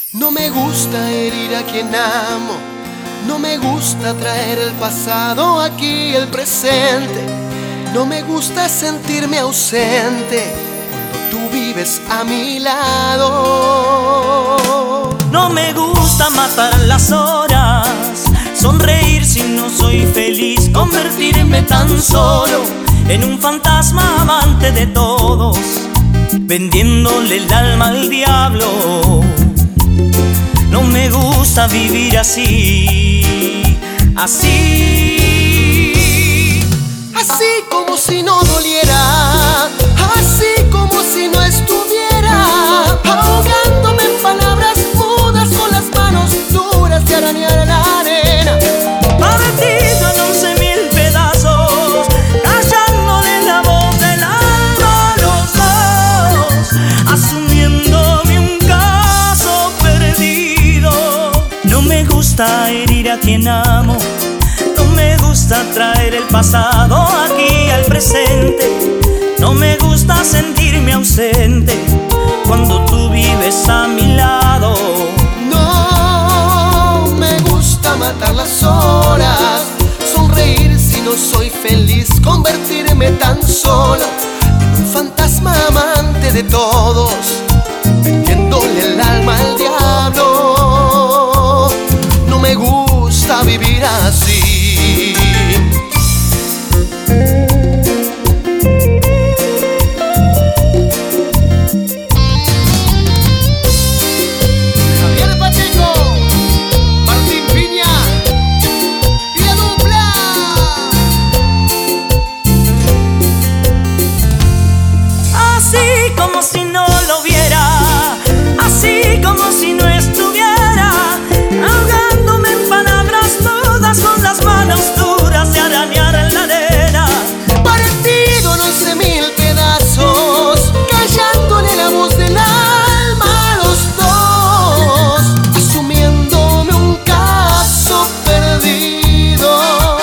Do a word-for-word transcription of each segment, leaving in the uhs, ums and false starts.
No me gusta herir a quien amo, no me gusta traer el pasado aquí, el presente. No me gusta sentirme ausente cuando tú vives a mi lado. No me gusta matar las horas, sonreír si no soy feliz, convertirme tan solo en un fantasma amante de todos, vendiéndole el alma al diablo. No me gusta vivir así, así, así como si no doliera, así como si no estuviera, ahogándome en palabras mudas con las manos duras de arañar la arena. Partido en once mil pedazos, callándole la voz del alma a los dos, asumiéndome un caso perdido. No me gusta herir a quien amo, no me gusta traer el pasado aquí al presente. No me gusta sentirme ausente cuando tú vives a mi lado. No me gusta matar las horas, sonreír si no soy feliz, convertirme tan solo en un fantasma amante de todos, vendiéndole el alma al diablo. No me gusta vivir así. Como si no lo viera, así como si no estuviera, ahogándome en palabras mudas con las manos duras de arañar en la arena. Partido en once mil pedazos, callándole la voz del alma a los dos, asumiéndome un caso perdido.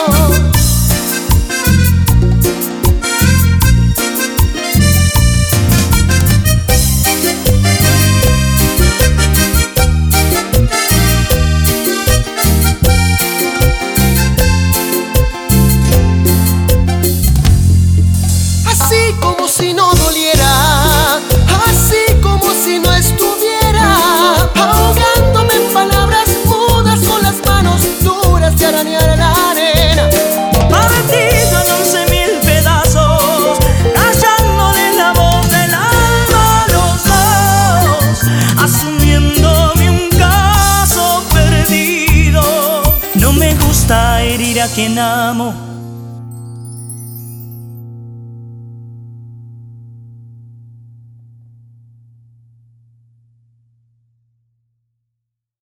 Así como si no doliera, así como si no estuviera, ahogándome en palabras mudas con las manos duras de arañar la arena. Partido en once mil pedazos, callándole la voz del alma a los dos, asumiéndome un caso perdido. No me gusta herir a quien amo,